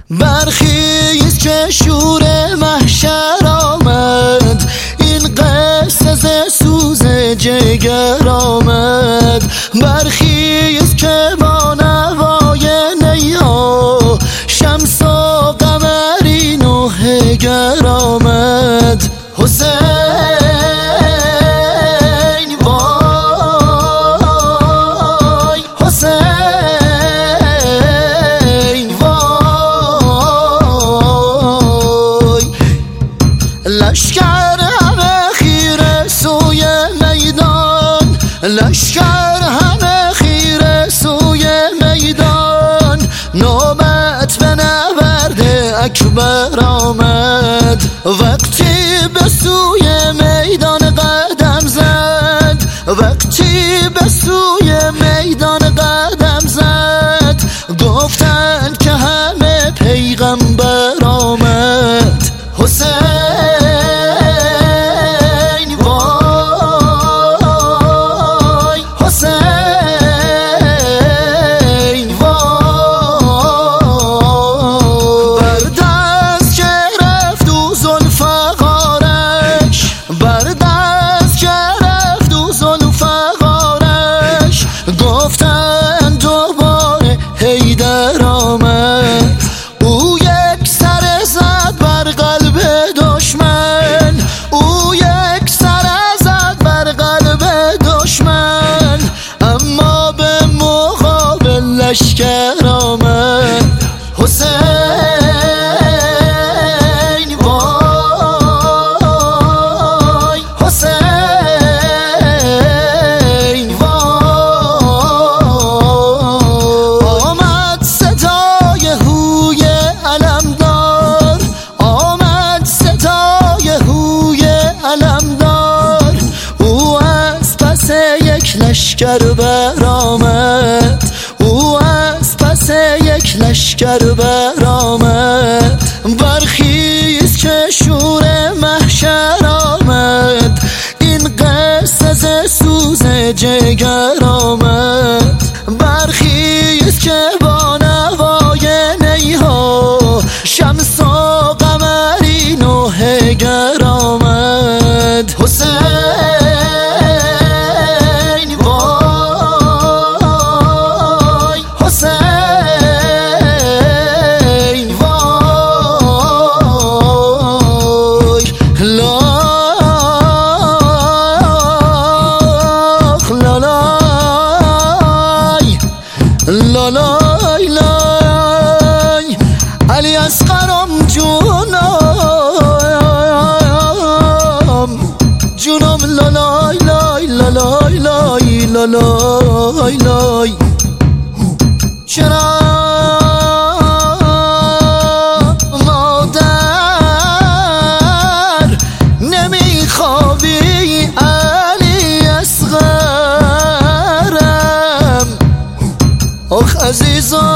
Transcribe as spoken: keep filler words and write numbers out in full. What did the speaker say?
برخیز که شور محشر آمد، این قصه ز سوز جگر آمد. برخیز که با نوای نیها شمس و قمرین و هگر آمد. حسین وای، حسین وای، لشکر همه خیره سوی میدان، لشکر همه خیره سوی میدان. نوبت به نبرد اکبر آمد، وقتی به سوی میدان قدم زد، وقتی به سوی میدان قدم زد. گفتند که همه پیغمبر آمد. حسین وای، حسین وای، بر دست که رفت و ذوالفقارش، بر دست که رفت و ذوالفقارش. گفتند دوباره حیدر آمد، او یک سر زد بر قلب دشمن، او یک سر زد بر قلب دشمن. اما به مقابل لشکر آمد. حسین وای، حسین وای، آمد صدای هوی علمدار، آمد صدای هوی علمدار. او از پس یک لشکر برآمد، او از پس یک لشکر برآمد. برخیز که شور محشر آمد، این قصه ز سوز جگر آمد. برخیز که با نوای نیها شمس و قمرین و هگر آمد. حسین وای، حسین وای، لاخ لالای، لالای لای، علی اصغرم جونم، جونم لالای لای، لالای لای، لالای لای. چرا مادر نمیخوابی علی اصغرم؟ آخ عزیزم